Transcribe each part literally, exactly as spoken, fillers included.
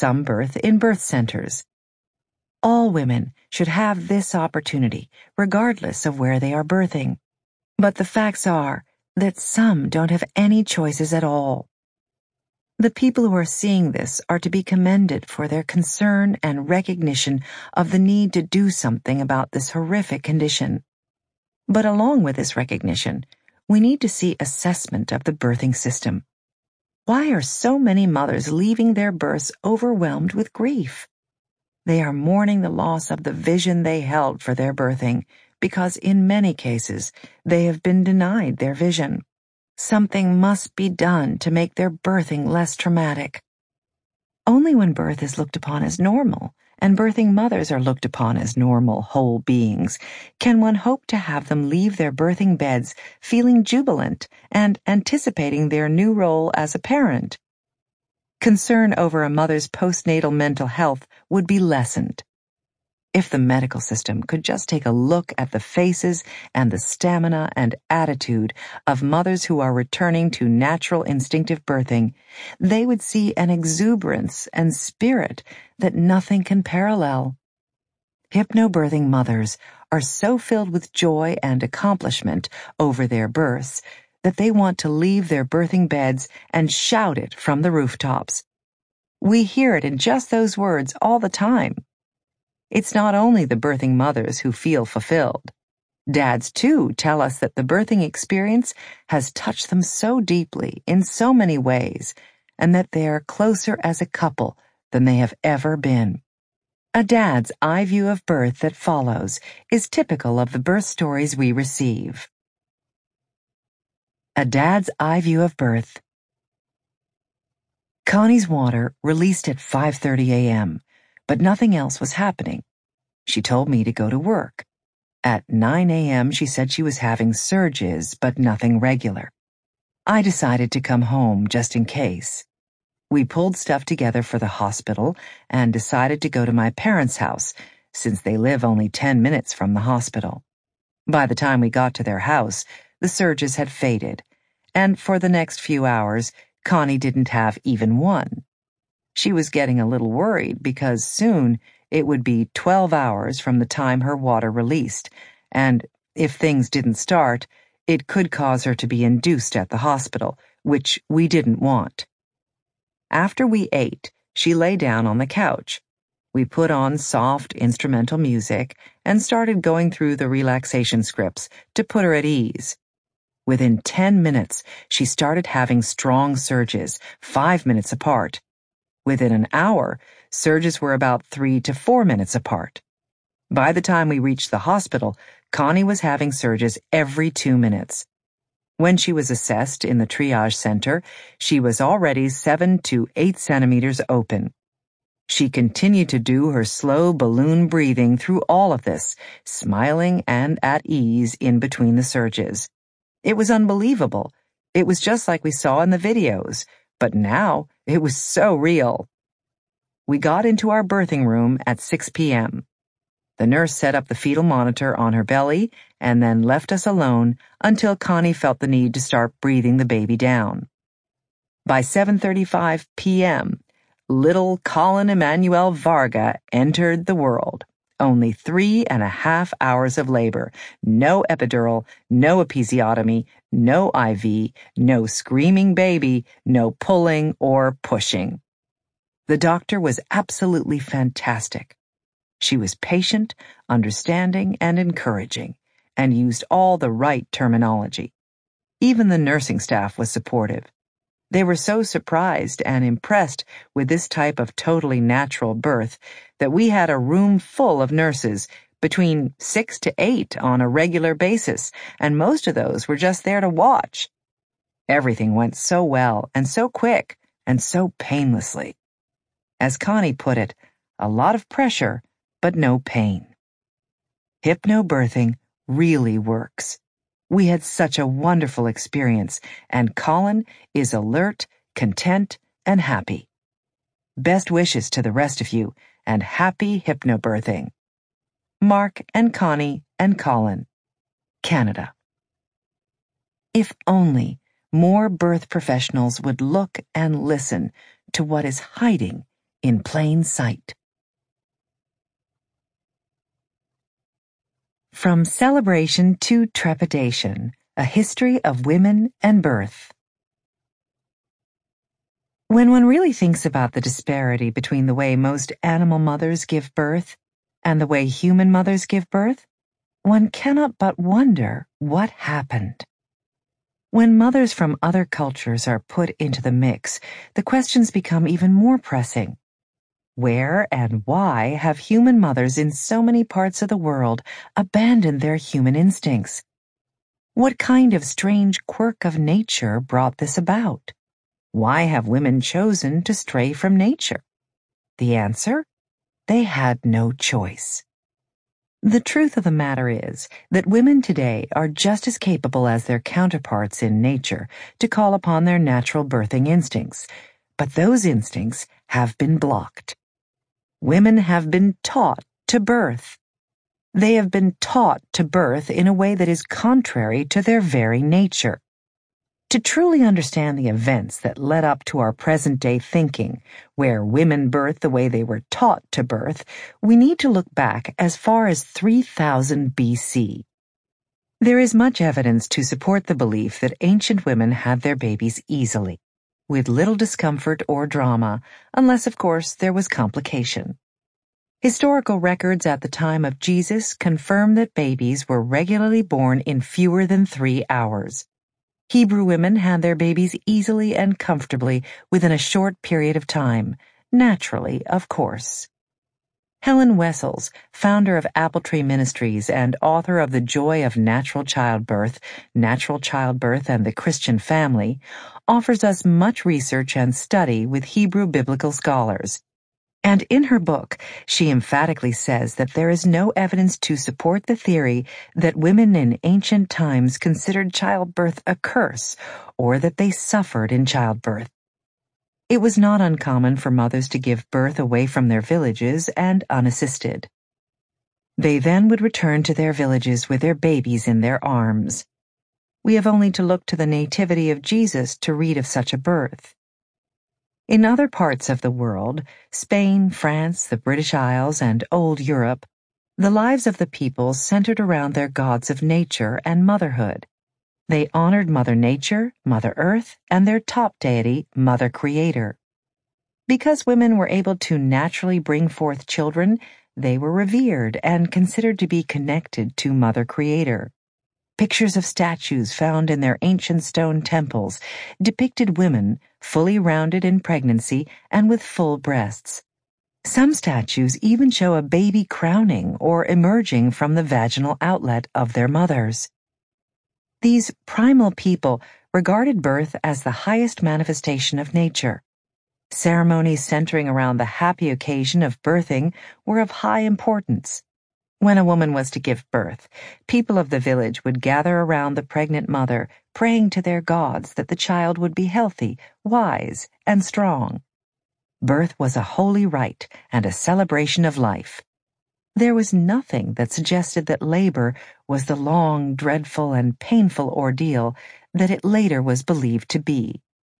some birth in birth centers. All women should have this opportunity, regardless of where they are birthing. But the facts are that some don't have any choices at all. The people who are seeing this are to be commended for their concern and recognition of the need to do something about this horrific condition. But along with this recognition, we need to see assessment of the birthing system. Why are so many mothers leaving their births overwhelmed with grief? They are mourning the loss of the vision they held for their birthing, because in many cases they have been denied their vision. Something must be done to make their birthing less traumatic. Only when birth is looked upon as normal, and birthing mothers are looked upon as normal, whole beings, can one hope to have them leave their birthing beds feeling jubilant and anticipating their new role as a parent. Concern over a mother's postnatal mental health would be lessened. If the medical system could just take a look at the faces and the stamina and attitude of mothers who are returning to natural instinctive birthing, they would see an exuberance and spirit that nothing can parallel. Hypnobirthing mothers are so filled with joy and accomplishment over their births that they want to leave their birthing beds and shout it from the rooftops. We hear it in just those words all the time. It's not only the birthing mothers who feel fulfilled. Dads, too, tell us that the birthing experience has touched them so deeply in so many ways, and that they are closer as a couple than they have ever been. A dad's eye view of birth that follows is typical of the birth stories we receive. A dad's eye view of birth. Connie's water released at five thirty a m, but nothing else was happening. She told me to go to work. At nine a m she said she was having surges, but nothing regular. I decided to come home just in case. We pulled stuff together for the hospital and decided to go to my parents' house, since they live only ten minutes from the hospital. By the time we got to their house, the surges had faded, and for the next few hours, Connie didn't have even one. She was getting a little worried because soon it would be twelve hours from the time her water released, and if things didn't start, it could cause her to be induced at the hospital, which we didn't want. After we ate, she lay down on the couch. We put on soft instrumental music and started going through the relaxation scripts to put her at ease. Within ten minutes, she started having strong surges, five minutes apart. Within an hour, surges were about three to four minutes apart. By the time we reached the hospital, Connie was having surges every two minutes. When she was assessed in the triage center, she was already seven to eight centimeters open. She continued to do her slow balloon breathing through all of this, smiling and at ease in between the surges. It was unbelievable. It was just like we saw in the videos, but now it was so real. We got into our birthing room at six p m The nurse set up the fetal monitor on her belly and then left us alone until Connie felt the need to start breathing the baby down. By seven thirty-five p m, little Colin Emmanuel Varga entered the world. Only three and a half hours of labor, no epidural, no episiotomy, no I V, no screaming baby, no pulling or pushing. The doctor was absolutely fantastic. She was patient, understanding, and encouraging, and used all the right terminology. Even the nursing staff was supportive. They were so surprised and impressed with this type of totally natural birth that we had a room full of nurses, between six to eight on a regular basis, and most of those were just there to watch. Everything went so well and so quick and so painlessly. As Connie put it, a lot of pressure, but no pain. Hypnobirthing really works. We had such a wonderful experience, and Colin is alert, content, and happy. Best wishes to the rest of you, and happy hypnobirthing. Mark and Connie and Colin, Canada. If only more birth professionals would look and listen to what is hiding in plain sight. From Celebration to Trepidation, A History of Women and Birth. When one really thinks about the disparity between the way most animal mothers give birth and the way human mothers give birth, one cannot but wonder what happened. When mothers from other cultures are put into the mix, the questions become even more pressing. Where and why have human mothers in so many parts of the world abandoned their human instincts? What kind of strange quirk of nature brought this about? Why have women chosen to stray from nature? The answer? They had no choice. The truth of the matter is that women today are just as capable as their counterparts in nature to call upon their natural birthing instincts, but those instincts have been blocked. Women have been taught to birth. They have been taught to birth in a way that is contrary to their very nature. To truly understand the events that led up to our present-day thinking, where women birth the way they were taught to birth, we need to look back as far as three thousand B C. There is much evidence to support the belief that ancient women had their babies easily, with little discomfort or drama, unless, of course, there was complication. Historical records at the time of Jesus confirm that babies were regularly born in fewer than three hours. Hebrew women had their babies easily and comfortably within a short period of time, naturally, of course. Helen Wessels, founder of Apple Tree Ministries and author of The Joy of Natural Childbirth, Natural Childbirth and the Christian Family, offers us much research and study with Hebrew biblical scholars. And in her book, she emphatically says that there is no evidence to support the theory that women in ancient times considered childbirth a curse or that they suffered in childbirth. It was not uncommon for mothers to give birth away from their villages and unassisted. They then would return to their villages with their babies in their arms. We have only to look to the nativity of Jesus to read of such a birth. In other parts of the world, Spain, France, the British Isles, and old Europe, the lives of the people centered around their gods of nature and motherhood. They honored Mother Nature, Mother Earth, and their top deity, Mother Creator. Because women were able to naturally bring forth children, they were revered and considered to be connected to Mother Creator. Pictures of statues found in their ancient stone temples depicted women fully rounded in pregnancy and with full breasts. Some statues even show a baby crowning or emerging from the vaginal outlet of their mothers. These primal people regarded birth as the highest manifestation of nature. Ceremonies centering around the happy occasion of birthing were of high importance. When a woman was to give birth, people of the village would gather around the pregnant mother, praying to their gods that the child would be healthy, wise, and strong. Birth was a holy rite and a celebration of life. There was nothing that suggested that labor was the long, dreadful, and painful ordeal that it later was believed to be.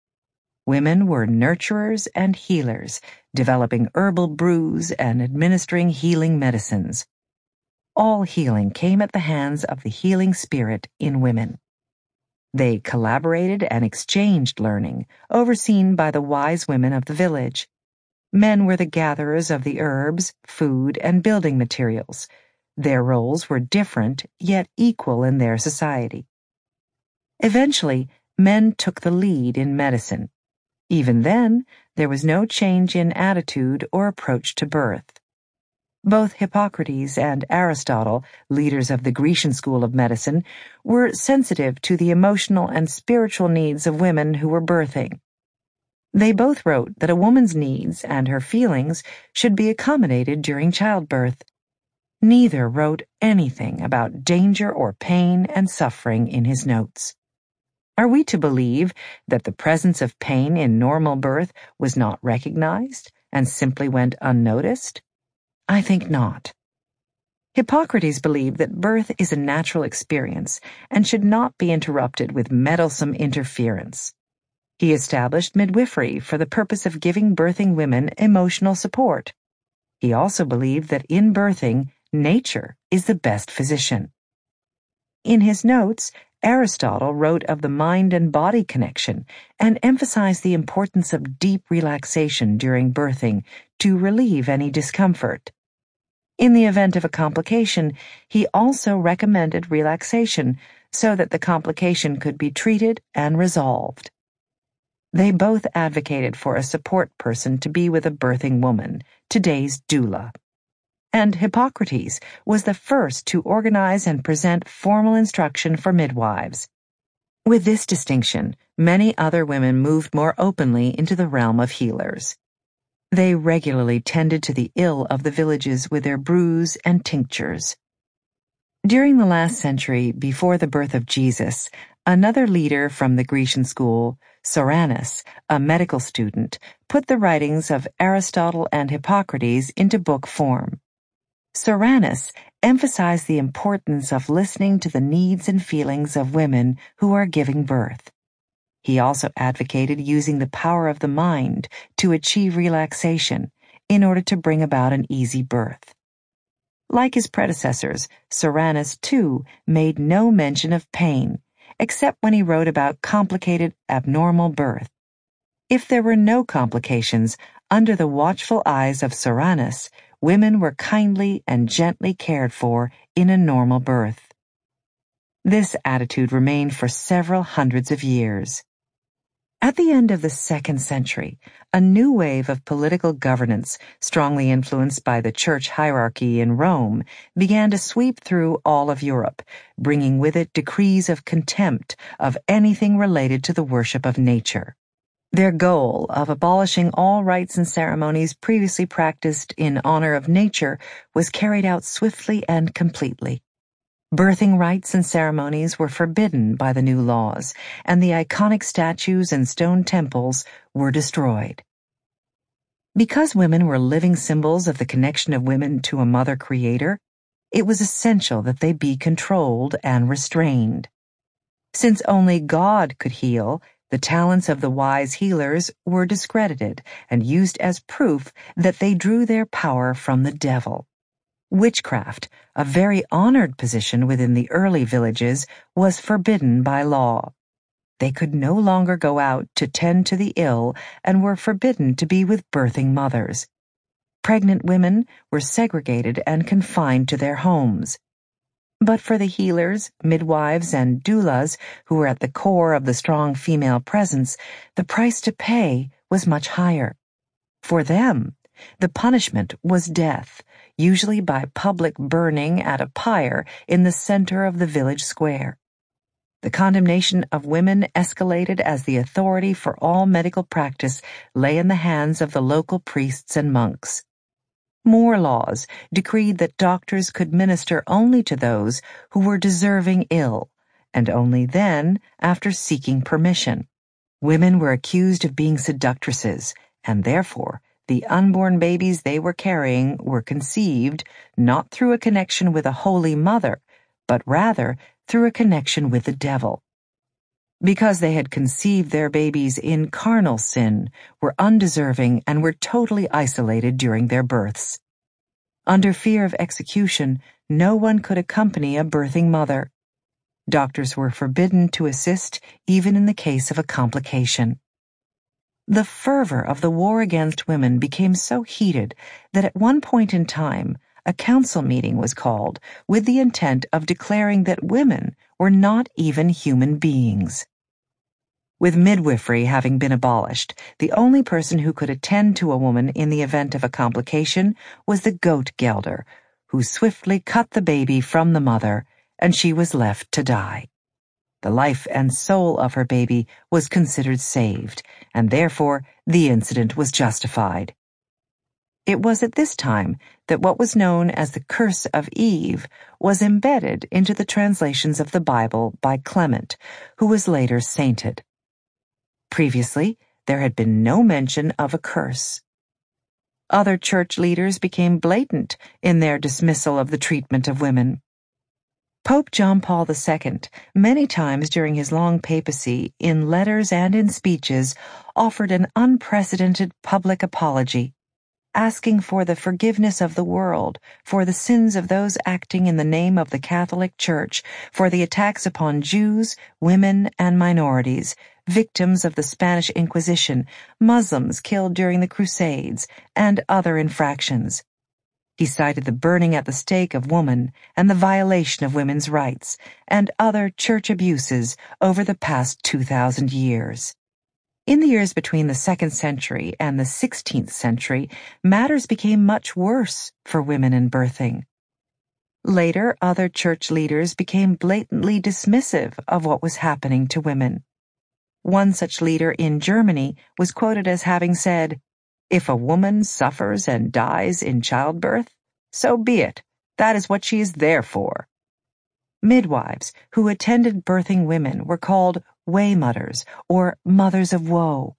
Women were nurturers and healers, developing herbal brews and administering healing medicines. All healing came at the hands of the healing spirit in women. They collaborated and exchanged learning, overseen by the wise women of the village. Men were the gatherers of the herbs, food, and building materials. Their roles were different, yet equal in their society. Eventually, men took the lead in medicine. Even then, there was no change in attitude or approach to birth. Both Hippocrates and Aristotle, leaders of the Grecian school of medicine, were sensitive to the emotional and spiritual needs of women who were birthing. They both wrote that a woman's needs and her feelings should be accommodated during childbirth. Neither wrote anything about danger or pain and suffering in his notes. Are we to believe that the presence of pain in normal birth was not recognized and simply went unnoticed? I think not. Hippocrates believed that birth is a natural experience and should not be interrupted with meddlesome interference. He established midwifery for the purpose of giving birthing women emotional support. He also believed that in birthing, nature is the best physician. In his notes, Aristotle wrote of the mind and body connection and emphasized the importance of deep relaxation during birthing to relieve any discomfort. In the event of a complication, he also recommended relaxation so that the complication could be treated and resolved. They both advocated for a support person to be with a birthing woman, today's doula. And Hippocrates was the first to organize and present formal instruction for midwives. With this distinction, many other women moved more openly into the realm of healers. They regularly tended to the ill of the villages with their brews and tinctures. During the last century before the birth of Jesus, another leader from the Grecian school, Soranus, a medical student, put the writings of Aristotle and Hippocrates into book form. Soranus emphasized the importance of listening to the needs and feelings of women who are giving birth. He also advocated using the power of the mind to achieve relaxation in order to bring about an easy birth. Like his predecessors, Soranus, too, made no mention of pain, except when he wrote about complicated, abnormal birth. If there were no complications, under the watchful eyes of Soranus, women were kindly and gently cared for in a normal birth. This attitude remained for several hundreds of years. At the end of the second century, a new wave of political governance, strongly influenced by the church hierarchy in Rome, began to sweep through all of Europe, bringing with it decrees of contempt of anything related to the worship of nature. Their goal of abolishing all rites and ceremonies previously practiced in honor of nature was carried out swiftly and completely. Birthing rites and ceremonies were forbidden by the new laws, and the iconic statues and stone temples were destroyed. Because women were living symbols of the connection of women to a mother creator, it was essential that they be controlled and restrained. Since only God could heal, the talents of the wise healers were discredited and used as proof that they drew their power from the devil. Witchcraft, a very honored position within the early villages, was forbidden by law. They could no longer go out to tend to the ill and were forbidden to be with birthing mothers. Pregnant women were segregated and confined to their homes. But for the healers, midwives, and doulas, who were at the core of the strong female presence, the price to pay was much higher. For them, the punishment was death, usually by public burning at a pyre in the center of the village square. The condemnation of women escalated as the authority for all medical practice lay in the hands of the local priests and monks. More laws decreed that doctors could minister only to those who were deserving ill, and only then after seeking permission. Women were accused of being seductresses, and therefore the unborn babies they were carrying were conceived not through a connection with a holy mother, but rather through a connection with the devil. Because they had conceived their babies in carnal sin, were undeserving, and were totally isolated during their births. Under fear of execution, no one could accompany a birthing mother. Doctors were forbidden to assist even in the case of a complication. The fervor of the war against women became so heated that at one point in time, a council meeting was called with the intent of declaring that women were not even human beings. With midwifery having been abolished, the only person who could attend to a woman in the event of a complication was the goat gelder, who swiftly cut the baby from the mother, and she was left to die. The life and soul of her baby was considered saved, and therefore the incident was justified. It was at this time that what was known as the Curse of Eve was embedded into the translations of the Bible by Clement, who was later sainted. Previously, there had been no mention of a curse. Other church leaders became blatant in their dismissal of the treatment of women. Pope John Paul the Second, many times during his long papacy, in letters and in speeches, offered an unprecedented public apology, asking for the forgiveness of the world, for the sins of those acting in the name of the Catholic Church, for the attacks upon Jews, women, and minorities, victims of the Spanish Inquisition, Muslims killed during the Crusades, and other infractions. He cited the burning at the stake of woman and the violation of women's rights, and other church abuses over the past two thousand years. In the years between the second century and the sixteenth century, matters became much worse for women in birthing. Later, other church leaders became blatantly dismissive of what was happening to women. One such leader in Germany was quoted as having said, "If a woman suffers and dies in childbirth, so be it. That is what she is there for." Midwives who attended birthing women were called waymothers or mothers of woe.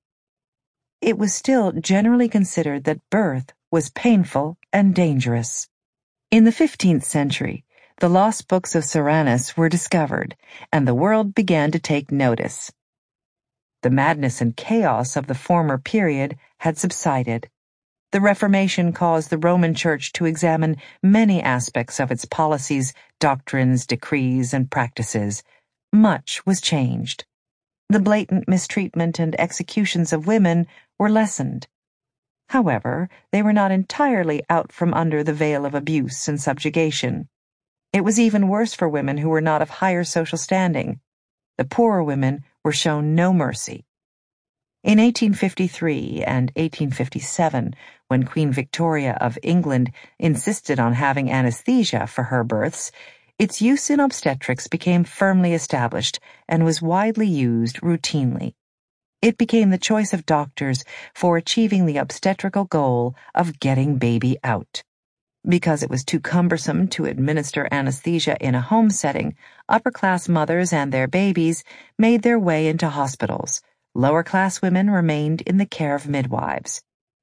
It was still generally considered that birth was painful and dangerous. In the fifteenth century, the lost books of Soranus were discovered, and the world began to take notice. The madness and chaos of the former period had subsided. The Reformation caused the Roman Church to examine many aspects of its policies, doctrines, decrees, and practices. Much was changed. The blatant mistreatment and executions of women were lessened. However, they were not entirely out from under the veil of abuse and subjugation. It was even worse for women who were not of higher social standing. The poorer women were shown no mercy. In eighteen fifty-three and eighteen fifty-seven, when Queen Victoria of England insisted on having anesthesia for her births, its use in obstetrics became firmly established and was widely used routinely. It became the choice of doctors for achieving the obstetrical goal of getting baby out. Because it was too cumbersome to administer anesthesia in a home setting, upper-class mothers and their babies made their way into hospitals. Lower-class women remained in the care of midwives.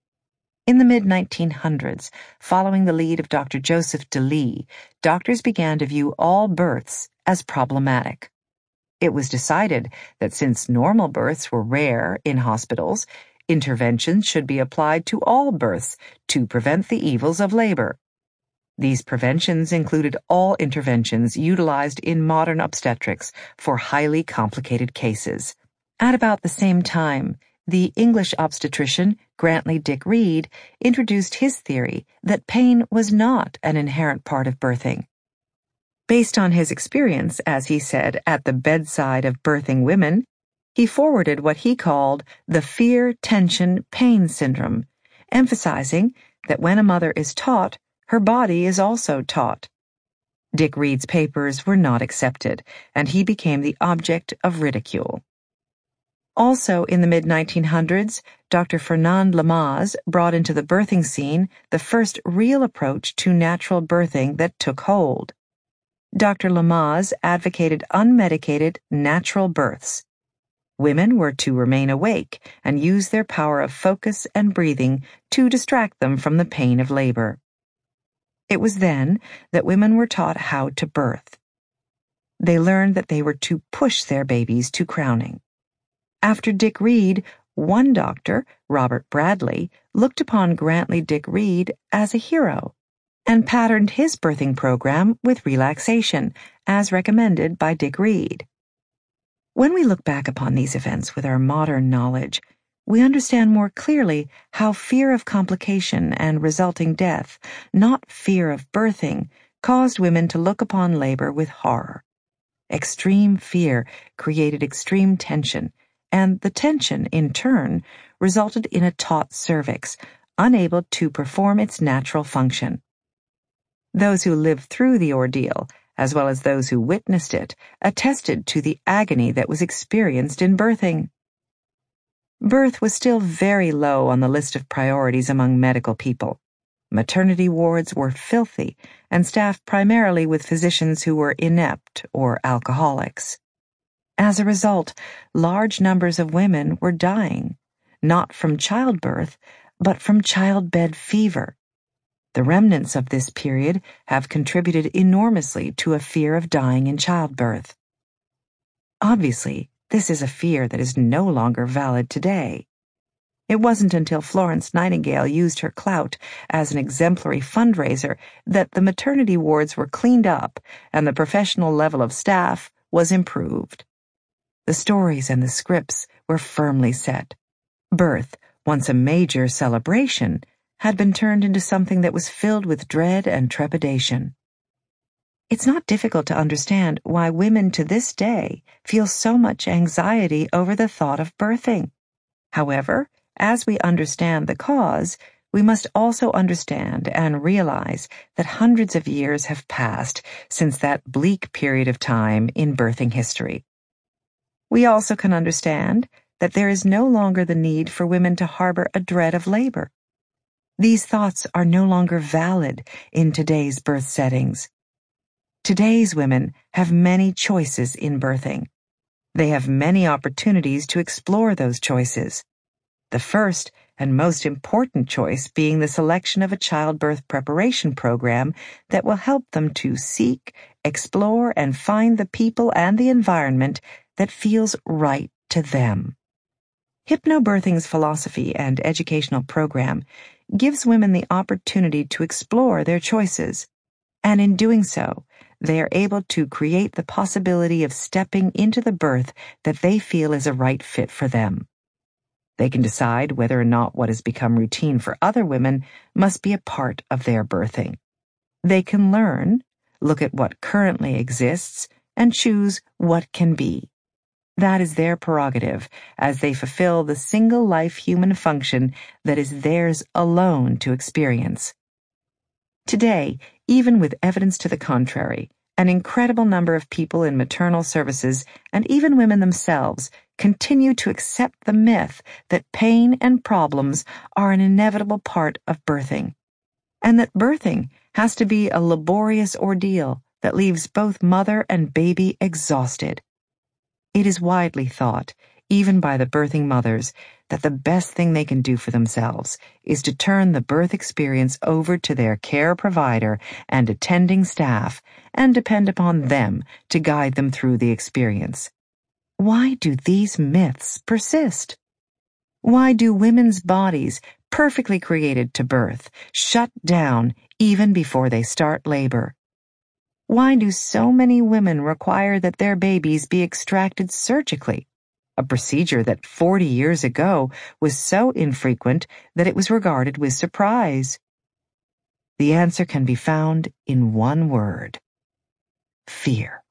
In the mid nineteen hundreds, following the lead of Doctor Joseph DeLee, doctors began to view all births as problematic. It was decided that since normal births were rare in hospitals, interventions should be applied to all births to prevent the evils of labor. These preventions included all interventions utilized in modern obstetrics for highly complicated cases. At about the same time, the English obstetrician Grantley Dick Reed introduced his theory that pain was not an inherent part of birthing. Based on his experience, as he said, at the bedside of birthing women, he forwarded what he called the fear, tension, pain syndrome, emphasizing that when a mother is taught, her body is also taught. Dick Reed's papers were not accepted, and he became the object of ridicule. Also in the mid nineteen hundreds, Doctor Fernand Lamaze brought into the birthing scene the first real approach to natural birthing that took hold. Doctor Lamaze advocated unmedicated, natural births. Women were to remain awake and use their power of focus and breathing to distract them from the pain of labor. It was then that women were taught how to birth. They learned that they were to push their babies to crowning. After Dick Reed, one doctor, Robert Bradley, looked upon Grantley Dick Reed as a hero and patterned his birthing program with relaxation, as recommended by Dick Reed. When we look back upon these events with our modern knowledge, we understand more clearly how fear of complication and resulting death, not fear of birthing, caused women to look upon labor with horror. Extreme fear created extreme tension, and the tension, in turn, resulted in a taut cervix, unable to perform its natural function. Those who lived through the ordeal, as well as those who witnessed it, attested to the agony that was experienced in birthing. Birth was still very low on the list of priorities among medical people. Maternity wards were filthy and staffed primarily with physicians who were inept or alcoholics. As a result, large numbers of women were dying, not from childbirth, but from childbed fever. The remnants of this period have contributed enormously to a fear of dying in childbirth. Obviously, this is a fear that is no longer valid today. It wasn't until Florence Nightingale used her clout as an exemplary fundraiser that the maternity wards were cleaned up and the professional level of staff was improved. The stories and the scripts were firmly set. Birth, once a major celebration, had been turned into something that was filled with dread and trepidation. It's not difficult to understand why women to this day feel so much anxiety over the thought of birthing. However, as we understand the cause, we must also understand and realize that hundreds of years have passed since that bleak period of time in birthing history. We also can understand that there is no longer the need for women to harbor a dread of labor. These thoughts are no longer valid in today's birth settings. Today's women have many choices in birthing. They have many opportunities to explore those choices. The first and most important choice being the selection of a childbirth preparation program that will help them to seek, explore, and find the people and the environment that feels right to them. Hypnobirthing's philosophy and educational program gives women the opportunity to explore their choices, and in doing so, they are able to create the possibility of stepping into the birth that they feel is a right fit for them. They can decide whether or not what has become routine for other women must be a part of their birthing. They can learn, look at what currently exists, and choose what can be. That is their prerogative as they fulfill the single life human function that is theirs alone to experience. Today, even with evidence to the contrary, an incredible number of people in maternal services and even women themselves continue to accept the myth that pain and problems are an inevitable part of birthing, and that birthing has to be a laborious ordeal that leaves both mother and baby exhausted. It is widely thought, even by the birthing mothers, that the best thing they can do for themselves is to turn the birth experience over to their care provider and attending staff and depend upon them to guide them through the experience. Why do these myths persist? Why do women's bodies, perfectly created to birth, shut down even before they start labor? Why do so many women require that their babies be extracted surgically, a procedure that forty years ago was so infrequent that it was regarded with surprise? The answer can be found in one word: fear.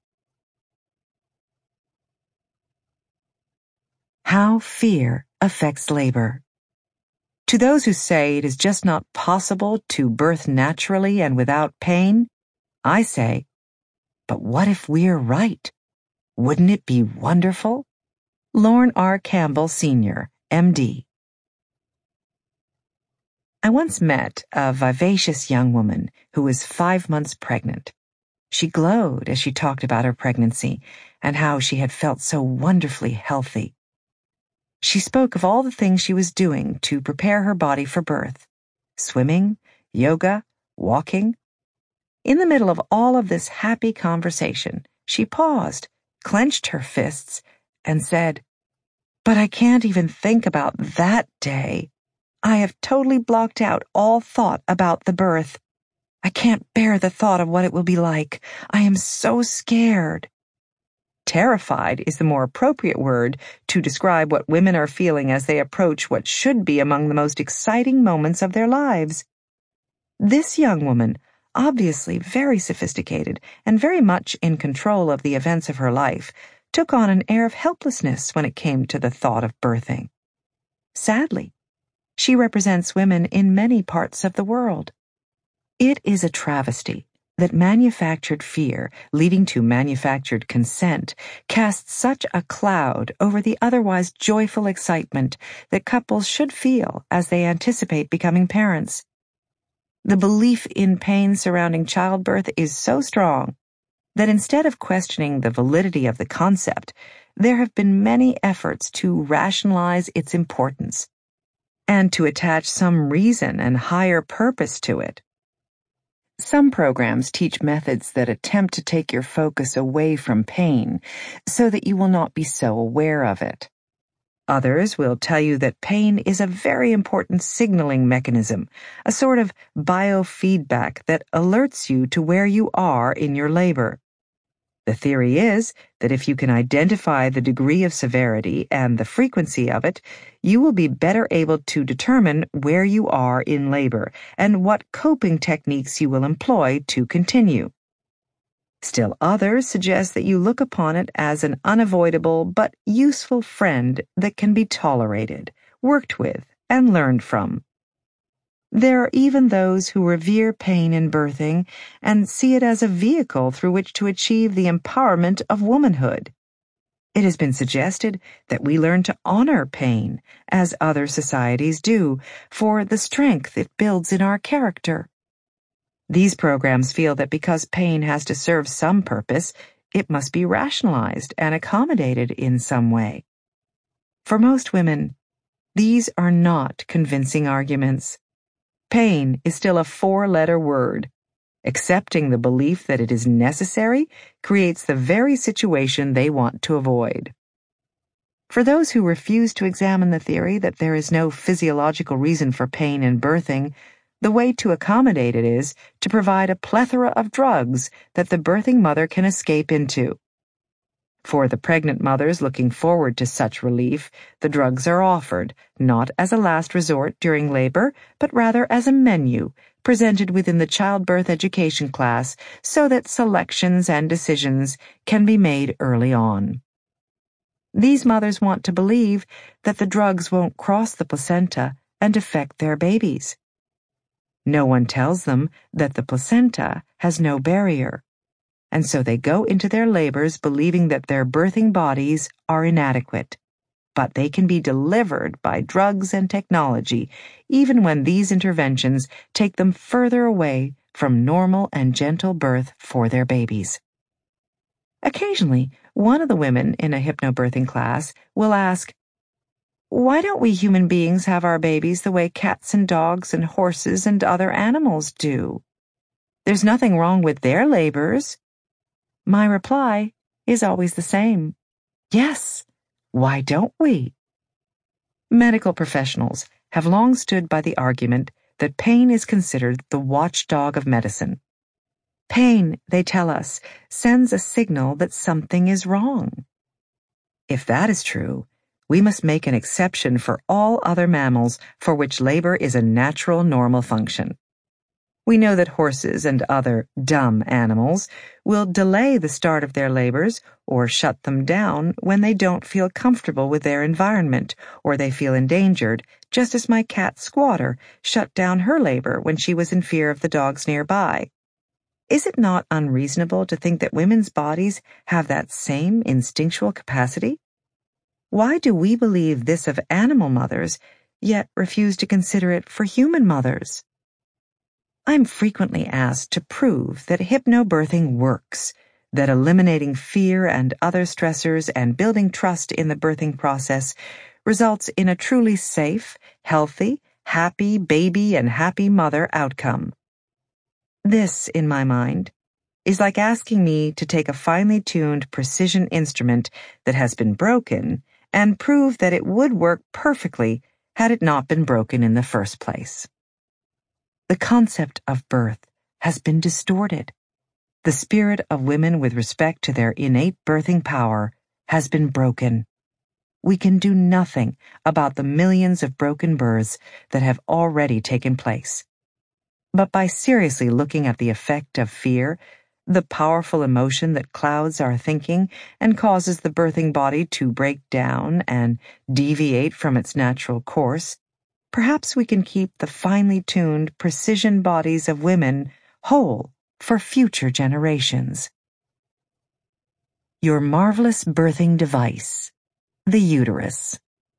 How fear affects labor. To those who say it is just not possible to birth naturally and without pain, I say, but what if we're right? Wouldn't it be wonderful? Lorne R. Campbell, Senior, M D I once met a vivacious young woman who was five months pregnant. She glowed as she talked about her pregnancy and how she had felt so wonderfully healthy. She spoke of all the things she was doing to prepare her body for birth: swimming, yoga, walking. In the middle of all of this happy conversation, she paused, clenched her fists, and said, "But I can't even think about that day. I have totally blocked out all thought about the birth. I can't bear the thought of what it will be like. I am so scared." Terrified is the more appropriate word to describe what women are feeling as they approach what should be among the most exciting moments of their lives. This young woman, obviously very sophisticated and very much in control of the events of her life, took on an air of helplessness when it came to the thought of birthing. Sadly, she represents women in many parts of the world. It is a travesty that manufactured fear, leading to manufactured consent, casts such a cloud over the otherwise joyful excitement that couples should feel as they anticipate becoming parents. The belief in pain surrounding childbirth is so strong that instead of questioning the validity of the concept, there have been many efforts to rationalize its importance and to attach some reason and higher purpose to it. Some programs teach methods that attempt to take your focus away from pain so that you will not be so aware of it. Others will tell you that pain is a very important signaling mechanism, a sort of biofeedback that alerts you to where you are in your labor. The theory is that if you can identify the degree of severity and the frequency of it, you will be better able to determine where you are in labor and what coping techniques you will employ to continue. Still others suggest that you look upon it as an unavoidable but useful friend that can be tolerated, worked with, and learned from. There are even those who revere pain in birthing and see it as a vehicle through which to achieve the empowerment of womanhood. It has been suggested that we learn to honor pain, as other societies do, for the strength it builds in our character. These programs feel that because pain has to serve some purpose, it must be rationalized and accommodated in some way. For most women, these are not convincing arguments. Pain is still a four-letter word. Accepting the belief that it is necessary creates the very situation they want to avoid. For those who refuse to examine the theory that there is no physiological reason for pain in birthing, the way to accommodate it is to provide a plethora of drugs that the birthing mother can escape into. For the pregnant mothers looking forward to such relief, the drugs are offered, not as a last resort during labor, but rather as a menu, presented within the childbirth education class so that selections and decisions can be made early on. These mothers want to believe that the drugs won't cross the placenta and affect their babies. No one tells them that the placenta has no barrier, and so they go into their labors believing that their birthing bodies are inadequate. But they can be delivered by drugs and technology, even when these interventions take them further away from normal and gentle birth for their babies. Occasionally, one of the women in a hypnobirthing class will ask, "Why don't we human beings have our babies the way cats and dogs and horses and other animals do? There's nothing wrong with their labors." My reply is always the same. Yes, why don't we? Medical professionals have long stood by the argument that pain is considered the watchdog of medicine. Pain, they tell us, sends a signal that something is wrong. If that is true, we must make an exception for all other mammals for which labor is a natural, normal function. We know that horses and other dumb animals will delay the start of their labors or shut them down when they don't feel comfortable with their environment or they feel endangered, just as my cat Squatter shut down her labor when she was in fear of the dogs nearby. Is it not unreasonable to think that women's bodies have that same instinctual capacity? Why do we believe this of animal mothers, yet refuse to consider it for human mothers? I'm frequently asked to prove that hypnobirthing works, that eliminating fear and other stressors and building trust in the birthing process results in a truly safe, healthy, happy baby and happy mother outcome. This, in my mind, is like asking me to take a finely tuned precision instrument that has been broken and prove that it would work perfectly had it not been broken in the first place. The concept of birth has been distorted. The spirit of women with respect to their innate birthing power has been broken. We can do nothing about the millions of broken births that have already taken place. But by seriously looking at the effect of fear, the powerful emotion that clouds our thinking and causes the birthing body to break down and deviate from its natural course, perhaps we can keep the finely tuned precision bodies of women whole for future generations. Your marvelous birthing device, the uterus.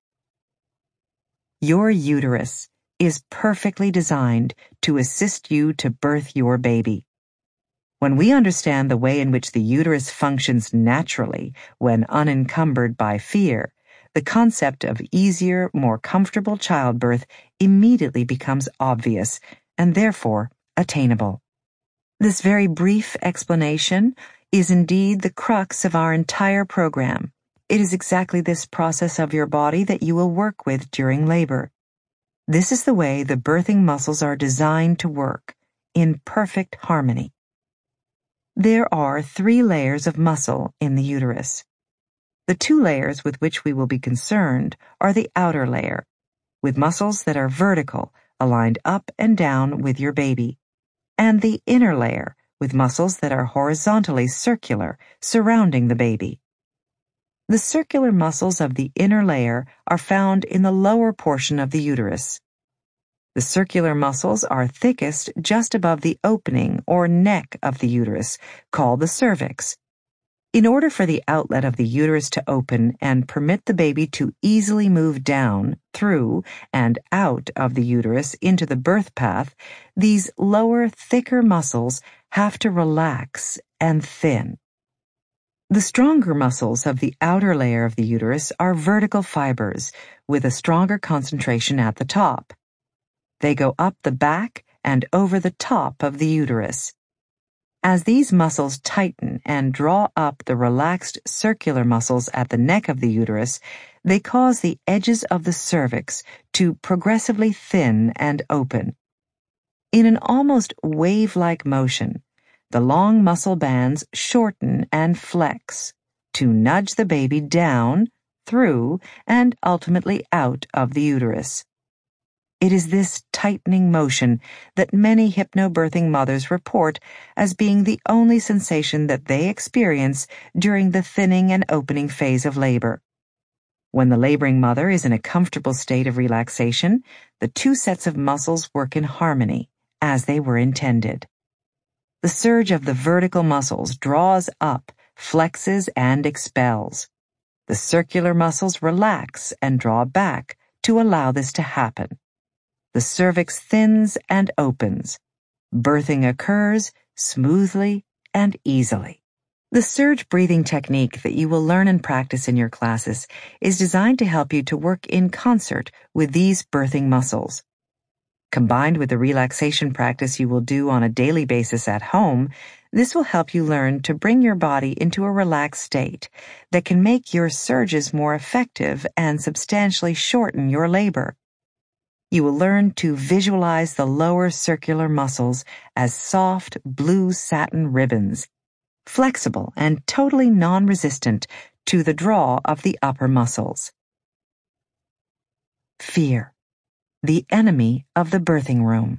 Your uterus is perfectly designed to assist you to birth your baby. When we understand the way in which the uterus functions naturally when unencumbered by fear, the concept of easier, more comfortable childbirth immediately becomes obvious and therefore attainable. This very brief explanation is indeed the crux of our entire program. It is exactly this process of your body that you will work with during labor. This is the way the birthing muscles are designed to work, in perfect harmony. There are three layers of muscle in the uterus. The two layers with which we will be concerned are the outer layer, with muscles that are vertical, aligned up and down with your baby, and the inner layer, with muscles that are horizontally circular, surrounding the baby. The circular muscles of the inner layer are found in the lower portion of the uterus. The circular muscles are thickest just above the opening or neck of the uterus, called the cervix. In order for the outlet of the uterus to open and permit the baby to easily move down, through, and out of the uterus into the birth path, these lower, thicker muscles have to relax and thin. The stronger muscles of the outer layer of the uterus are vertical fibers, with a stronger concentration at the top. They go up the back and over the top of the uterus. As these muscles tighten and draw up the relaxed circular muscles at the neck of the uterus, they cause the edges of the cervix to progressively thin and open. In an almost wave-like motion, the long muscle bands shorten and flex to nudge the baby down, through, and ultimately out of the uterus. It is this tightening motion that many hypnobirthing mothers report as being the only sensation that they experience during the thinning and opening phase of labor. When the laboring mother is in a comfortable state of relaxation, the two sets of muscles work in harmony, as they were intended. The surge of the vertical muscles draws up, flexes, and expels. The circular muscles relax and draw back to allow this to happen. The cervix thins and opens. Birthing occurs smoothly and easily. The surge breathing technique that you will learn and practice in your classes is designed to help you to work in concert with these birthing muscles. Combined with the relaxation practice you will do on a daily basis at home, this will help you learn to bring your body into a relaxed state that can make your surges more effective and substantially shorten your labor. You will learn to visualize the lower circular muscles as soft blue satin ribbons, flexible and totally non-resistant to the draw of the upper muscles. Fear, the enemy of the birthing room.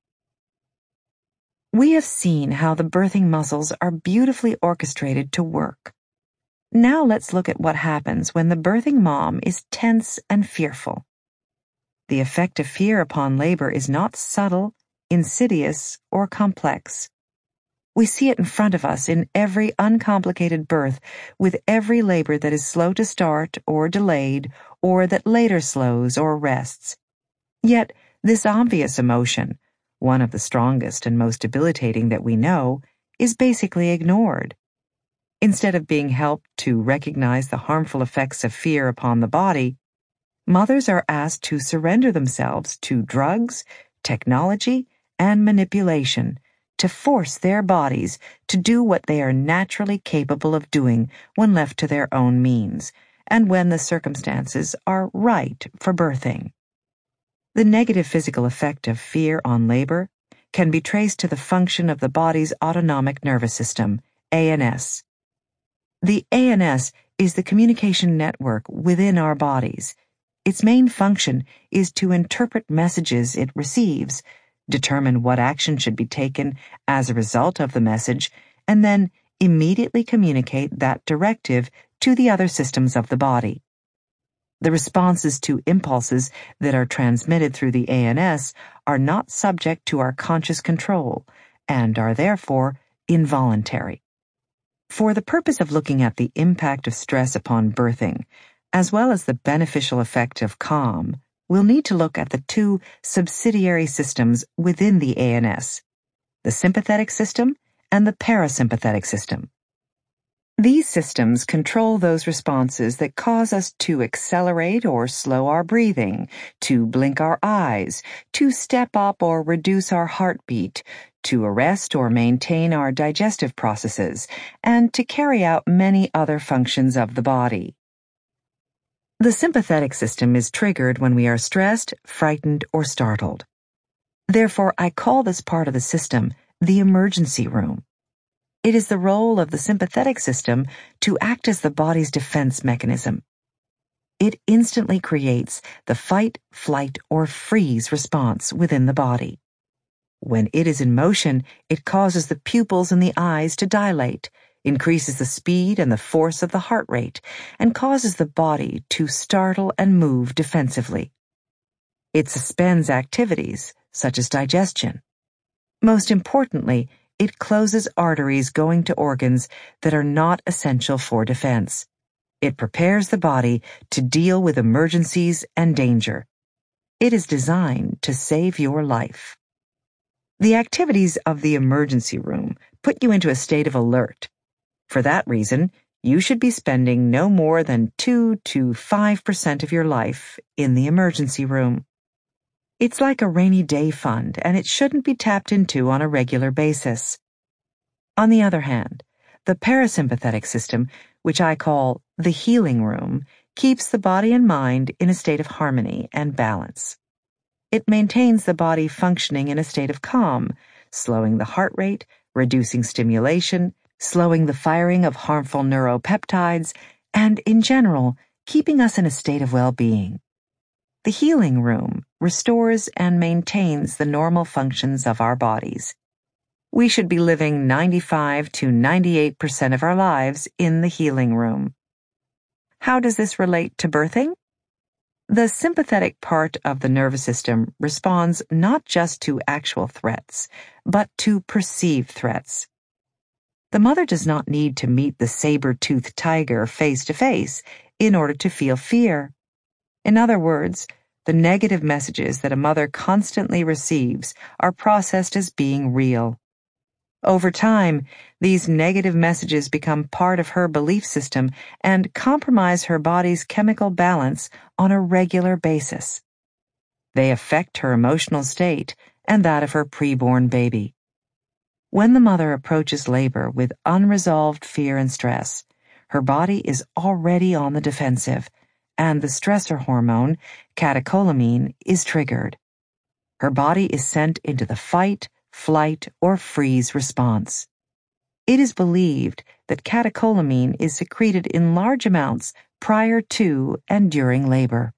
We have seen how the birthing muscles are beautifully orchestrated to work. Now let's look at what happens when the birthing mom is tense and fearful. The effect of fear upon labor is not subtle, insidious, or complex. We see it in front of us in every uncomplicated birth, with every labor that is slow to start or delayed, or that later slows or rests. Yet, this obvious emotion, one of the strongest and most debilitating that we know, is basically ignored. Instead of being helped to recognize the harmful effects of fear upon the body, mothers are asked to surrender themselves to drugs, technology, and manipulation to force their bodies to do what they are naturally capable of doing when left to their own means, and when the circumstances are right for birthing. The negative physical effect of fear on labor can be traced to the function of the body's autonomic nervous system, A N S. The A N S is the communication network within our bodies. Its main function is to interpret messages it receives, determine what action should be taken as a result of the message, and then immediately communicate that directive to the other systems of the body. The responses to impulses that are transmitted through the A N S are not subject to our conscious control and are therefore involuntary. For the purpose of looking at the impact of stress upon birthing, as well as the beneficial effect of calm, we'll need to look at the two subsidiary systems within the A N S, the sympathetic system and the parasympathetic system. These systems control those responses that cause us to accelerate or slow our breathing, to blink our eyes, to step up or reduce our heartbeat, to arrest or maintain our digestive processes, and to carry out many other functions of the body. The sympathetic system is triggered when we are stressed, frightened, or startled. Therefore, I call this part of the system the emergency room. It is the role of the sympathetic system to act as the body's defense mechanism. It instantly creates the fight, flight, or freeze response within the body. When it is in motion, it causes the pupils in the eyes to dilate, increases the speed and the force of the heart rate, and causes the body to startle and move defensively. It suspends activities, such as digestion. Most importantly, it closes arteries going to organs that are not essential for defense. It prepares the body to deal with emergencies and danger. It is designed to save your life. The activities of the emergency room put you into a state of alert. For that reason, you should be spending no more than two to five percent of your life in the emergency room. It's like a rainy day fund, and it shouldn't be tapped into on a regular basis. On the other hand, the parasympathetic system, which I call the healing room, keeps the body and mind in a state of harmony and balance. It maintains the body functioning in a state of calm, slowing the heart rate, reducing stimulation, slowing the firing of harmful neuropeptides, and, in general, keeping us in a state of well-being. The healing room restores and maintains the normal functions of our bodies. We should be living ninety-five to ninety-eight percent of our lives in the healing room. How does this relate to birthing? The sympathetic part of the nervous system responds not just to actual threats, but to perceived threats. The mother does not need to meet the saber-toothed tiger face to face in order to feel fear. In other words, the negative messages that a mother constantly receives are processed as being real. Over time, these negative messages become part of her belief system and compromise her body's chemical balance on a regular basis. They affect her emotional state and that of her preborn baby. When the mother approaches labor with unresolved fear and stress, her body is already on the defensive, and the stressor hormone, catecholamine, is triggered. Her body is sent into the fight, flight, or freeze response. It is believed that catecholamine is secreted in large amounts prior to and during labor.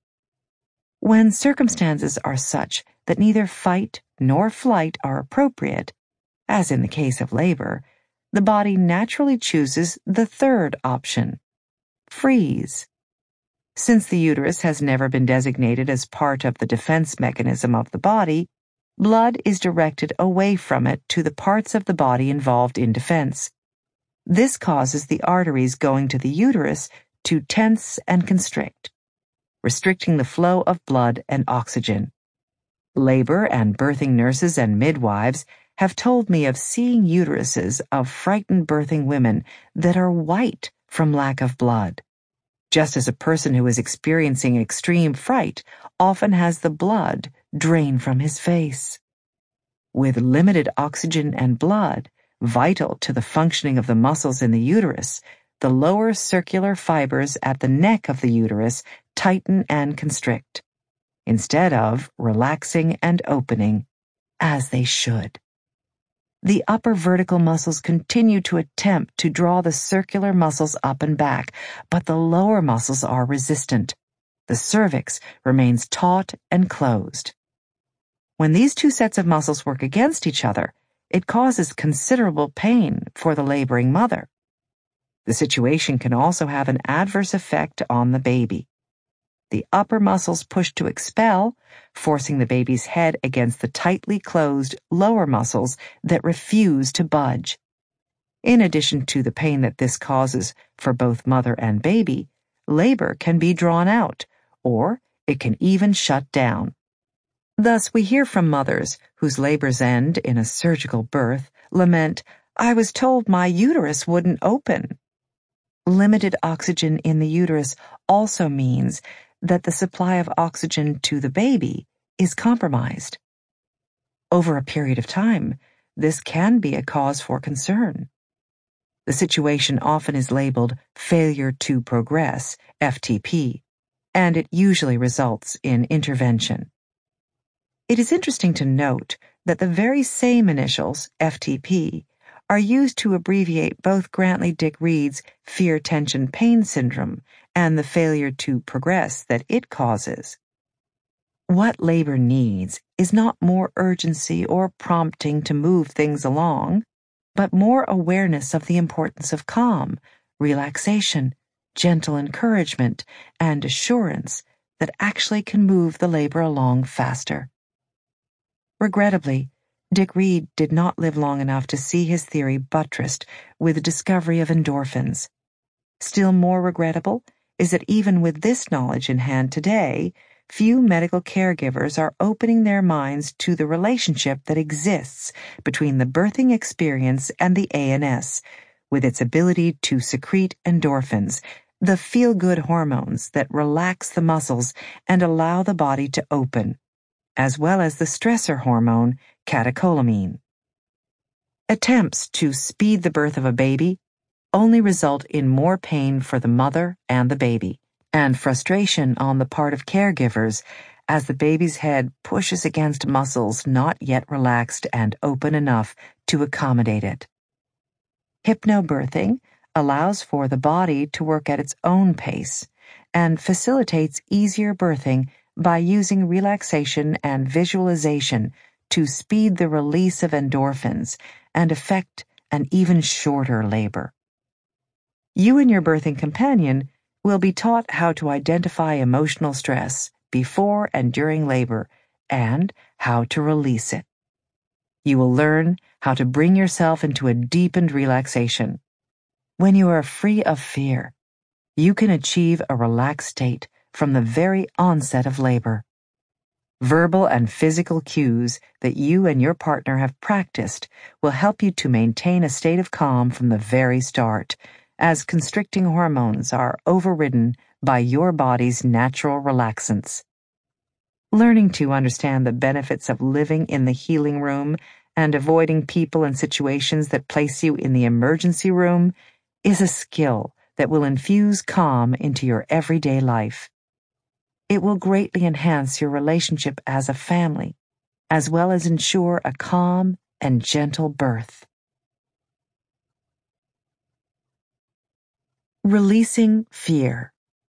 When circumstances are such that neither fight nor flight are appropriate, as in the case of labor, the body naturally chooses the third option, freeze. Since the uterus has never been designated as part of the defense mechanism of the body, blood is directed away from it to the parts of the body involved in defense. This causes the arteries going to the uterus to tense and constrict, restricting the flow of blood and oxygen. Labor and birthing nurses and midwives have told me of seeing uteruses of frightened birthing women that are white from lack of blood, just as a person who is experiencing extreme fright often has the blood drain from his face. With limited oxygen and blood, vital to the functioning of the muscles in the uterus, the lower circular fibers at the neck of the uterus tighten and constrict, instead of relaxing and opening, as they should. The upper vertical muscles continue to attempt to draw the circular muscles up and back, but the lower muscles are resistant. The cervix remains taut and closed. When these two sets of muscles work against each other, it causes considerable pain for the laboring mother. The situation can also have an adverse effect on the baby. The upper muscles push to expel, forcing the baby's head against the tightly closed lower muscles that refuse to budge. In addition to the pain that this causes for both mother and baby, labor can be drawn out, or it can even shut down. Thus, we hear from mothers whose labors end in a surgical birth lament, "I was told my uterus wouldn't open." limited oxygen in the uterus also means that the supply of oxygen to the baby is compromised. Over a period of time, this can be a cause for concern. The situation often is labeled failure to progress, F T P, and it usually results in intervention. It is interesting to note that the very same initials, F T P, are used to abbreviate both Grantley-Dick Read's fear, tension, pain syndrome and the failure to progress that it causes. What labor needs is not more urgency or prompting to move things along, but more awareness of the importance of calm, relaxation, gentle encouragement, and assurance that actually can move the labor along faster. Regrettably, Dick Read did not live long enough to see his theory buttressed with the discovery of endorphins. Still more regrettable is that even with this knowledge in hand today, few medical caregivers are opening their minds to the relationship that exists between the birthing experience and the A N S, with its ability to secrete endorphins, the feel-good hormones that relax the muscles and allow the body to open, as well as the stressor hormone, catecholamine. Attempts to speed the birth of a baby only result in more pain for the mother and the baby, and frustration on the part of caregivers as the baby's head pushes against muscles not yet relaxed and open enough to accommodate it. Hypnobirthing allows for the body to work at its own pace and facilitates easier birthing by using relaxation and visualization to speed the release of endorphins and effect an even shorter labor. You and your birthing companion will be taught how to identify emotional stress before and during labor and how to release it. You will learn how to bring yourself into a deepened relaxation. When you are free of fear, you can achieve a relaxed state from the very onset of labor. Verbal and physical cues that you and your partner have practiced will help you to maintain a state of calm from the very start, as constricting hormones are overridden by your body's natural relaxants. Learning to understand the benefits of living in the healing room and avoiding people and situations that place you in the emergency room is a skill that will infuse calm into your everyday life. It will greatly enhance your relationship as a family, as well as ensure a calm and gentle birth. Releasing fear.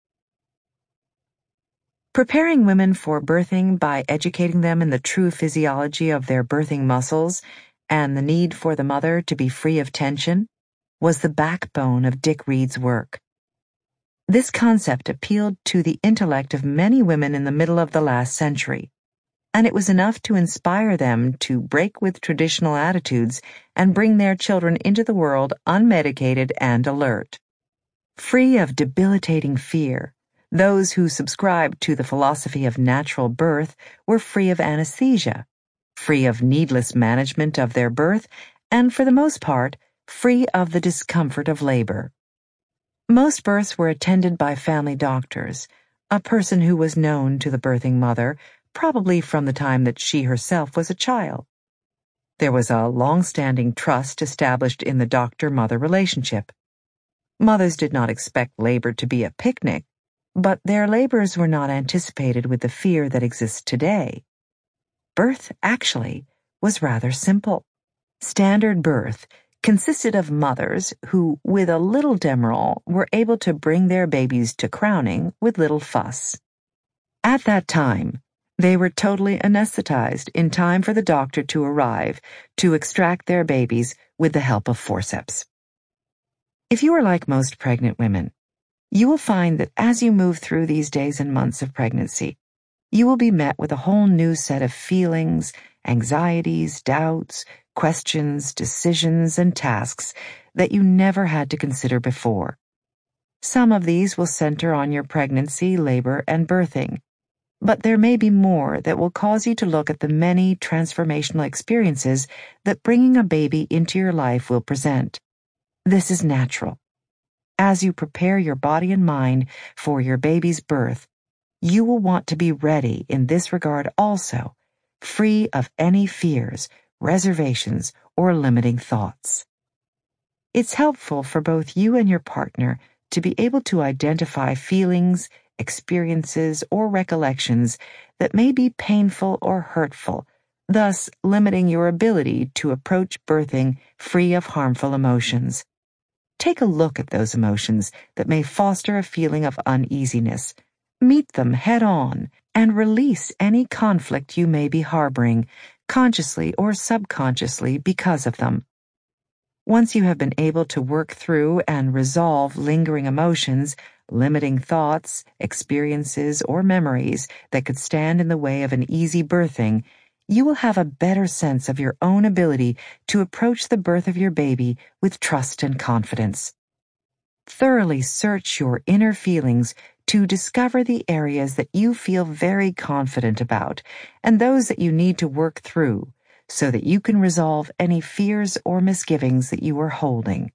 Preparing women for birthing by educating them in the true physiology of their birthing muscles and the need for the mother to be free of tension was the backbone of Dick Read's work. This concept appealed to the intellect of many women in the middle of the last century, and it was enough to inspire them to break with traditional attitudes and bring their children into the world unmedicated and alert. Free of debilitating fear, those who subscribed to the philosophy of natural birth were free of anesthesia, free of needless management of their birth, and for the most part, free of the discomfort of labor. Most births were attended by family doctors, a person who was known to the birthing mother, probably from the time that she herself was a child. There was a long-standing trust established in the doctor-mother relationship. Mothers did not expect labor to be a picnic, but their labors were not anticipated with the fear that exists today. Birth, actually, was rather simple. Standard birth consisted of mothers who, with a little Demerol, were able to bring their babies to crowning with little fuss. At that time, they were totally anesthetized in time for the doctor to arrive to extract their babies with the help of forceps. If you are like most pregnant women, you will find that as you move through these days and months of pregnancy, you will be met with a whole new set of feelings, anxieties, doubts, questions, decisions, and tasks that you never had to consider before. Some of these will center on your pregnancy, labor, and birthing, but there may be more that will cause you to look at the many transformational experiences that bringing a baby into your life will present. This is natural. As you prepare your body and mind for your baby's birth, you will want to be ready in this regard also, free of any fears, reservations, or limiting thoughts. It's helpful for both you and your partner to be able to identify feelings, experiences, or recollections that may be painful or hurtful, thus limiting your ability to approach birthing free of harmful emotions. Take a look at those emotions that may foster a feeling of uneasiness. Meet them head on and release any conflict you may be harboring, consciously or subconsciously, because of them. Once you have been able to work through and resolve lingering emotions, limiting thoughts, experiences, or memories that could stand in the way of an easy birthing, you will have a better sense of your own ability to approach the birth of your baby with trust and confidence. Thoroughly search your inner feelings to discover the areas that you feel very confident about and those that you need to work through, so that you can resolve any fears or misgivings that you are holding.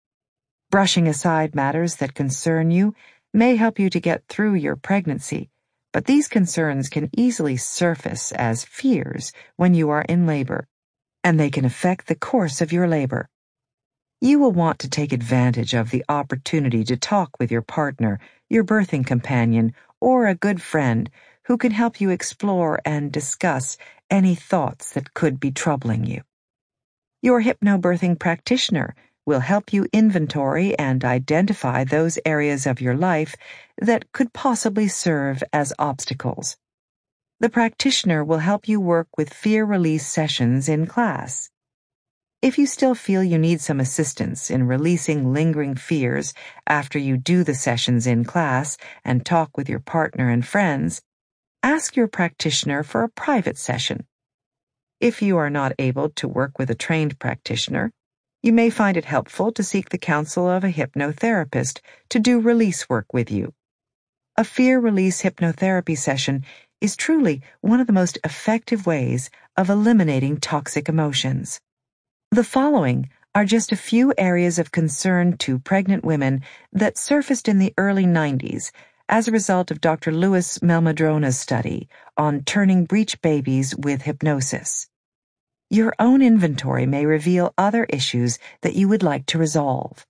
Brushing aside matters that concern you may help you to get through your pregnancy, but these concerns can easily surface as fears when you are in labor, and they can affect the course of your labor. You will want to take advantage of the opportunity to talk with your partner, your birthing companion, or a good friend who can help you explore and discuss any thoughts that could be troubling you. Your hypnobirthing practitioner will help you inventory and identify those areas of your life that could possibly serve as obstacles. The practitioner will help you work with fear release sessions in class. If you still feel you need some assistance in releasing lingering fears after you do the sessions in class and talk with your partner and friends, ask your practitioner for a private session. If you are not able to work with a trained practitioner, you may find it helpful to seek the counsel of a hypnotherapist to do release work with you. A fear release hypnotherapy session is truly one of the most effective ways of eliminating toxic emotions. The following are just a few areas of concern to pregnant women that surfaced in the early nineties as a result of Doctor Louis Mehlmadrona's study on turning breech babies with hypnosis. Your own inventory may reveal other issues that you would like to resolve.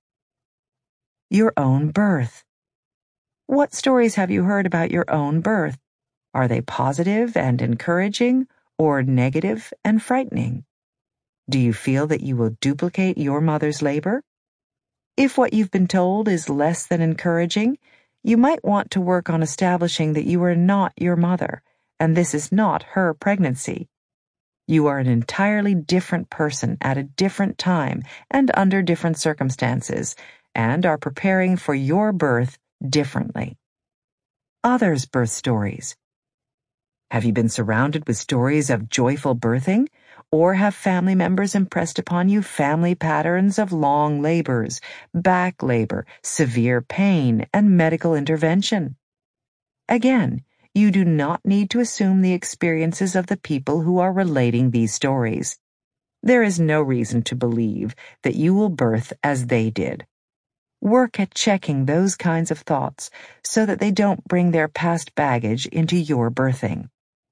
Your own birth. What stories have you heard about your own birth? Are they positive and encouraging, or negative and frightening? Do you feel that you will duplicate your mother's labor? If what you've been told is less than encouraging, you might want to work on establishing that you are not your mother, and this is not her pregnancy. You are an entirely different person at a different time and under different circumstances, and are preparing for your birth differently. Others' birth stories. Have you been surrounded with stories of joyful birthing, or have family members impressed upon you family patterns of long labors, back labor, severe pain, and medical intervention? Again, you do not need to assume the experiences of the people who are relating these stories. There is no reason to believe that you will birth as they did. Work at checking those kinds of thoughts so that they don't bring their past baggage into your birthing.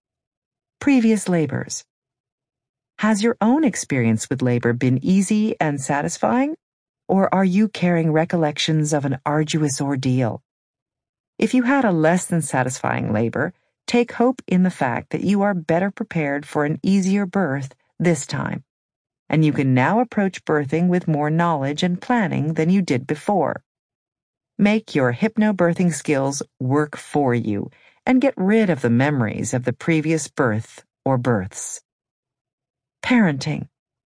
Previous labors. Has your own experience with labor been easy and satisfying, or are you carrying recollections of an arduous ordeal? If you had a less than satisfying labor, take hope in the fact that you are better prepared for an easier birth this time, and you can now approach birthing with more knowledge and planning than you did before. Make your hypnobirthing skills work for you, and get rid of the memories of the previous birth or births. Parenting.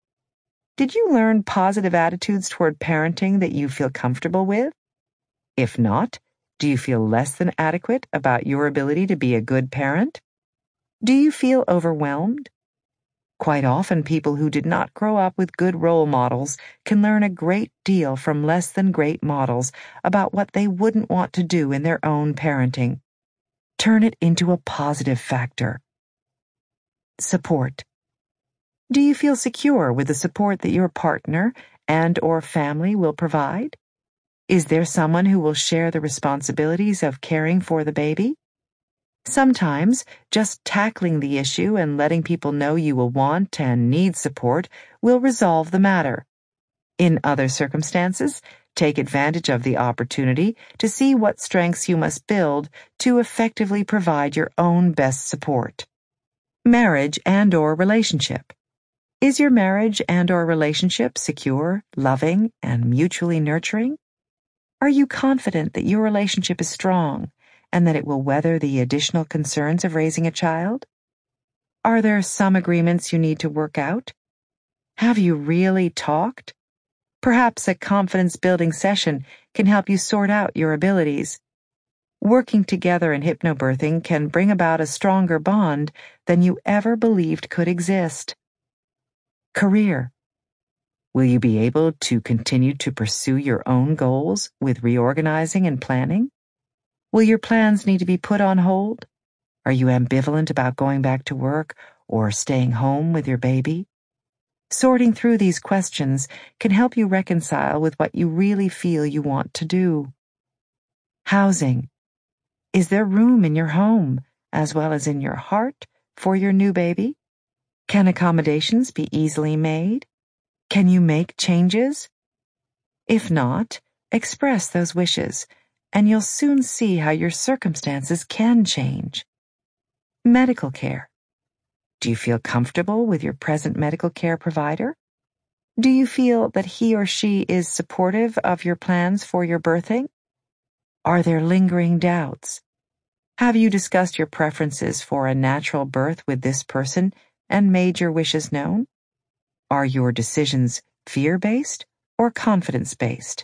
Did you learn positive attitudes toward parenting that you feel comfortable with? If not, do you feel less than adequate about your ability to be a good parent? Do you feel overwhelmed? Quite often, people who did not grow up with good role models can learn a great deal from less than great models about what they wouldn't want to do in their own parenting. Turn it into a positive factor. Support. Do you feel secure with the support that your partner and or family will provide? Is there someone who will share the responsibilities of caring for the baby? Sometimes, just tackling the issue and letting people know you will want and need support will resolve the matter. In other circumstances, take advantage of the opportunity to see what strengths you must build to effectively provide your own best support. Marriage and or relationship. Is your marriage and or relationship secure, loving, and mutually nurturing? Are you confident that your relationship is strong and that it will weather the additional concerns of raising a child? Are there some agreements you need to work out? Have you really talked? Perhaps a confidence-building session can help you sort out your abilities. Working together in hypnobirthing can bring about a stronger bond than you ever believed could exist. Career. Will you be able to continue to pursue your own goals with reorganizing and planning? Will your plans need to be put on hold? Are you ambivalent about going back to work or staying home with your baby? Sorting through these questions can help you reconcile with what you really feel you want to do. Housing. Is there room in your home, as well as in your heart, for your new baby? Can accommodations be easily made? Can you make changes? If not, express those wishes, and you'll soon see how your circumstances can change. Medical care. Do you feel comfortable with your present medical care provider? Do you feel that he or she is supportive of your plans for your birthing? Are there lingering doubts? Have you discussed your preferences for a natural birth with this person and made your wishes known? Are your decisions fear-based or confidence-based?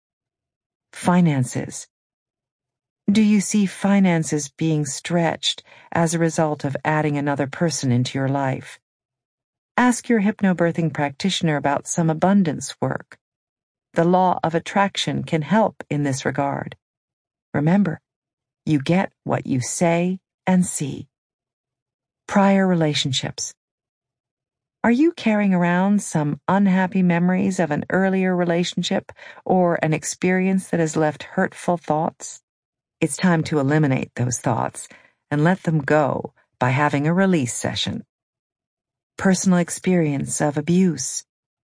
Finances. Do you see finances being stretched as a result of adding another person into your life? Ask your hypnobirthing practitioner about some abundance work. The law of attraction can help in this regard. Remember, you get what you say and see. Prior relationships. Are you carrying around some unhappy memories of an earlier relationship or an experience that has left hurtful thoughts? It's time to eliminate those thoughts and let them go by having a release session. Personal experience of abuse.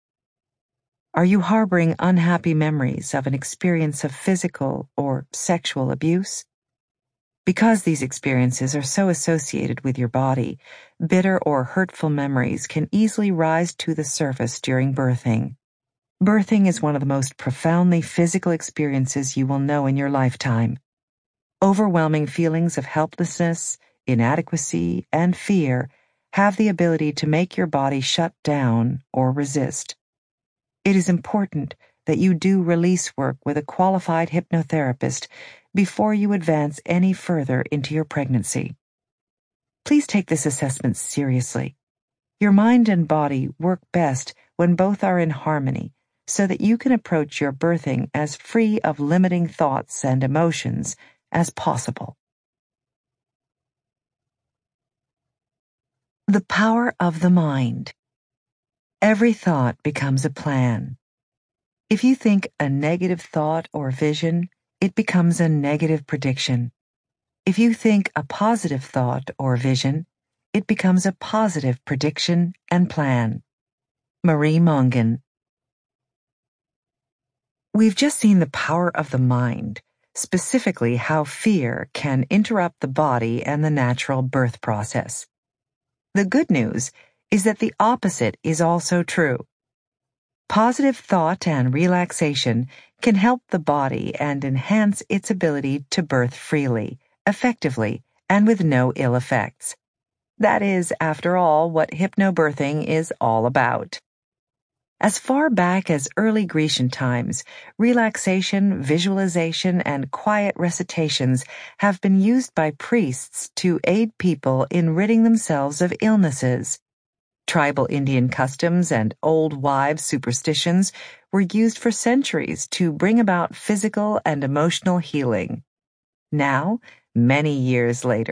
Are you harboring unhappy memories of an experience of physical or sexual abuse? Because these experiences are so associated with your body, bitter or hurtful memories can easily rise to the surface during birthing. Birthing is one of the most profoundly physical experiences you will know in your lifetime. Overwhelming feelings of helplessness, inadequacy, and fear have the ability to make your body shut down or resist. It is important that you do release work with a qualified hypnotherapist before you advance any further into your pregnancy. Please take this assessment seriously. Your mind and body work best when both are in harmony, so that you can approach your birthing as free of limiting thoughts and emotions as possible. The power of the mind. Every thought becomes a plan. If you think a negative thought or vision, it becomes a negative prediction. If you think a positive thought or vision, it becomes a positive prediction and plan. Marie Mongan. We've just seen the power of the mind, specifically how fear can interrupt the body and the natural birth process. The good news is that the opposite is also true. Positive thought and relaxation can help the body and enhance its ability to birth freely, effectively, and with no ill effects. That is, after all, what hypnobirthing is all about. As far back as early Grecian times, relaxation, visualization, and quiet recitations have been used by priests to aid people in ridding themselves of illnesses. Tribal Indian customs and old wives' superstitions were used for centuries to bring about physical and emotional healing. Now, many years later,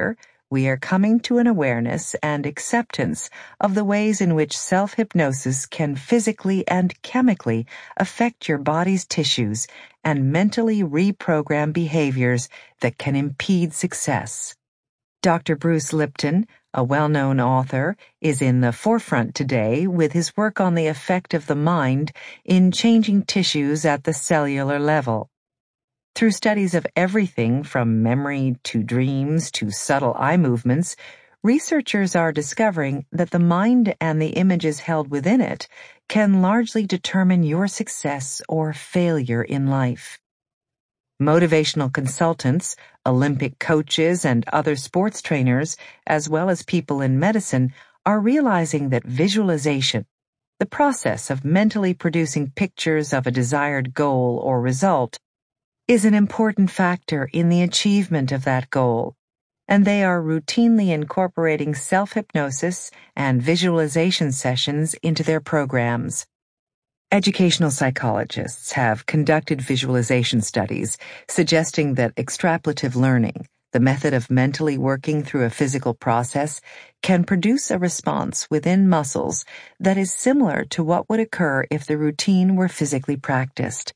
we are coming to an awareness and acceptance of the ways in which self-hypnosis can physically and chemically affect your body's tissues and mentally reprogram behaviors that can impede success. Doctor Bruce Lipton, a well-known author, is in the forefront today with his work on the effect of the mind in changing tissues at the cellular level. Through studies of everything from memory to dreams to subtle eye movements, researchers are discovering that the mind and the images held within it can largely determine your success or failure in life. Motivational consultants, Olympic coaches, and other sports trainers, as well as people in medicine, are realizing that visualization, the process of mentally producing pictures of a desired goal or result, is an important factor in the achievement of that goal, and they are routinely incorporating self-hypnosis and visualization sessions into their programs. Educational psychologists have conducted visualization studies suggesting that extrapolative learning, the method of mentally working through a physical process, can produce a response within muscles that is similar to what would occur if the routine were physically practiced.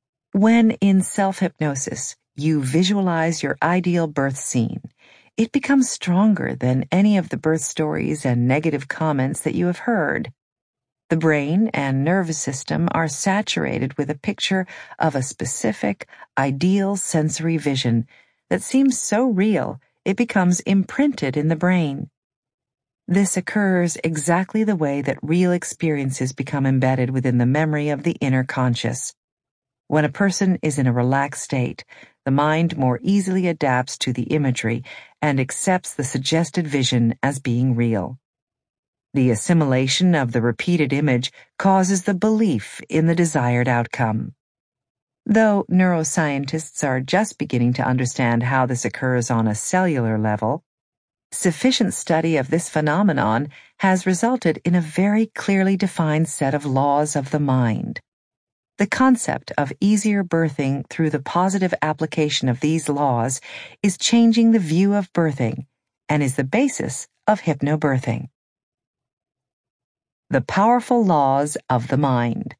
When in self-hypnosis, you visualize your ideal birth scene, it becomes stronger than any of the birth stories and negative comments that you have heard. The brain and nervous system are saturated with a picture of a specific, ideal sensory vision that seems so real it becomes imprinted in the brain. This occurs exactly the way that real experiences become embedded within the memory of the inner conscious. When a person is in a relaxed state, the mind more easily adapts to the imagery and accepts the suggested vision as being real. The assimilation of the repeated image causes the belief in the desired outcome. Though neuroscientists are just beginning to understand how this occurs on a cellular level, sufficient study of this phenomenon has resulted in a very clearly defined set of laws of the mind. The concept of easier birthing through the positive application of these laws is changing the view of birthing and is the basis of hypnobirthing. The powerful laws of the mind.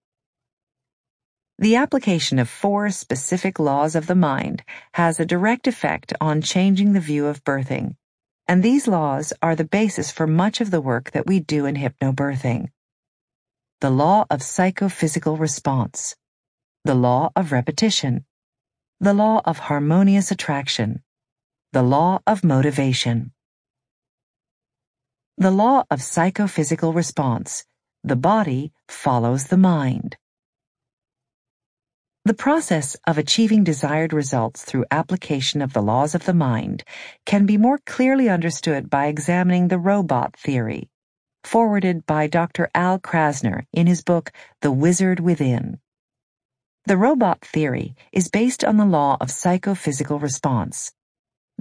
The application of four specific laws of the mind has a direct effect on changing the view of birthing, and these laws are the basis for much of the work that we do in hypnobirthing. The law of psychophysical response, the law of repetition, the law of harmonious attraction, the law of motivation. The law of psychophysical response. The body follows the mind. The process of achieving desired results through application of the laws of the mind can be more clearly understood by examining the robot theory, forwarded by Doctor Al Krasner in his book The Wizard Within. The robot theory is based on the law of psychophysical response.